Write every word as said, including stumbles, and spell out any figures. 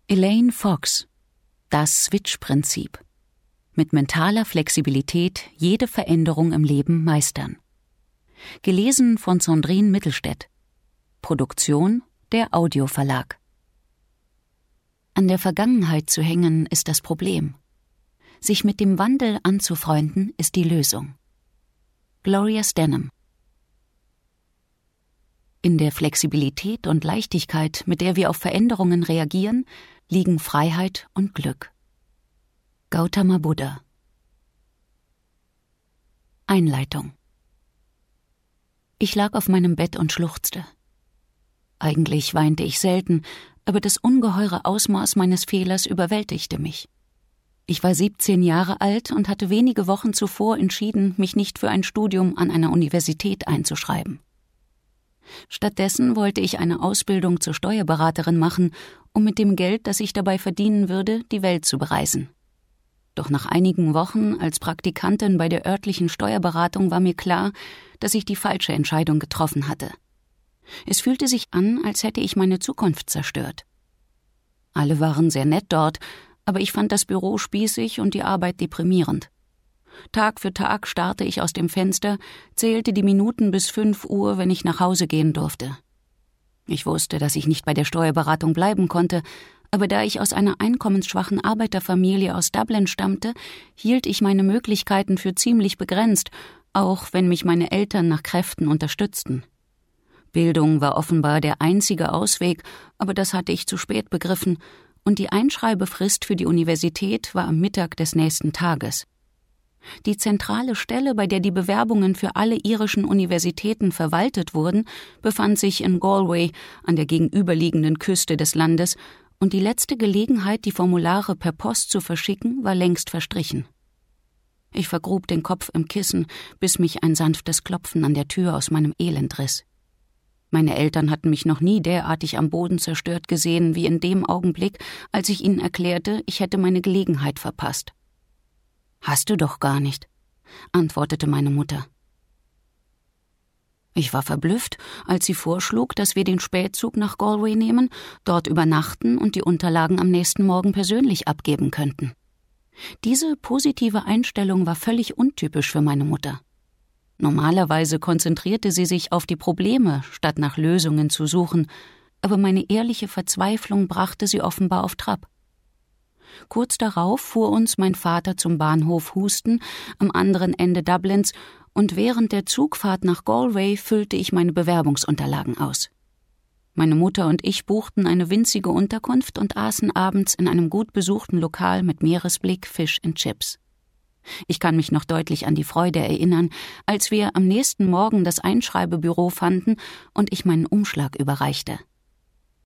Elaine Fox. Das Switch-Prinzip. Mit mentaler Flexibilität jede Veränderung im Leben meistern. Gelesen von Sandrine Mittelstädt. Produktion der Audioverlag. An der Vergangenheit zu hängen ist das Problem. Sich mit dem Wandel anzufreunden ist die Lösung. Gloria Steinem. In der Flexibilität und Leichtigkeit, mit der wir auf Veränderungen reagieren, liegen Freiheit und Glück. Gautama Buddha. Einleitung. Ich lag auf meinem Bett und schluchzte. Eigentlich weinte ich selten, aber das ungeheure Ausmaß meines Fehlers überwältigte mich. Ich war siebzehn Jahre alt und hatte wenige Wochen zuvor entschieden, mich nicht für ein Studium an einer Universität einzuschreiben. Stattdessen wollte ich eine Ausbildung zur Steuerberaterin machen, um mit dem Geld, das ich dabei verdienen würde, die Welt zu bereisen. Doch nach einigen Wochen als Praktikantin bei der örtlichen Steuerberatung war mir klar, dass ich die falsche Entscheidung getroffen hatte. Es fühlte sich an, als hätte ich meine Zukunft zerstört. Alle waren sehr nett dort, aber ich fand das Büro spießig und die Arbeit deprimierend. Tag für Tag starrte ich aus dem Fenster, zählte die Minuten bis fünf Uhr, wenn ich nach Hause gehen durfte. Ich wusste, dass ich nicht bei der Steuerberatung bleiben konnte, aber da ich aus einer einkommensschwachen Arbeiterfamilie aus Dublin stammte, hielt ich meine Möglichkeiten für ziemlich begrenzt, auch wenn mich meine Eltern nach Kräften unterstützten. Bildung war offenbar der einzige Ausweg, aber das hatte ich zu spät begriffen, und die Einschreibefrist für die Universität war am Mittag des nächsten Tages. Die zentrale Stelle, bei der die Bewerbungen für alle irischen Universitäten verwaltet wurden, befand sich in Galway an der gegenüberliegenden Küste des Landes, und die letzte Gelegenheit, die Formulare per Post zu verschicken, war längst verstrichen. Ich vergrub den Kopf im Kissen, bis mich ein sanftes Klopfen an der Tür aus meinem Elend riss. Meine Eltern hatten mich noch nie derartig am Boden zerstört gesehen, wie in dem Augenblick, als ich ihnen erklärte, ich hätte meine Gelegenheit verpasst. »Hast du doch gar nicht«, antwortete meine Mutter. Ich war verblüfft, als sie vorschlug, dass wir den Spätzug nach Galway nehmen, dort übernachten und die Unterlagen am nächsten Morgen persönlich abgeben könnten. Diese positive Einstellung war völlig untypisch für meine Mutter. Normalerweise konzentrierte sie sich auf die Probleme, statt nach Lösungen zu suchen, aber meine ehrliche Verzweiflung brachte sie offenbar auf Trab. Kurz darauf fuhr uns mein Vater zum Bahnhof Houston am anderen Ende Dublins, und während der Zugfahrt nach Galway füllte ich meine Bewerbungsunterlagen aus. Meine Mutter und ich buchten eine winzige Unterkunft und aßen abends in einem gut besuchten Lokal mit Meeresblick, Fish and Chips. Ich kann mich noch deutlich an die Freude erinnern, als wir am nächsten Morgen das Einschreibebüro fanden und ich meinen Umschlag überreichte.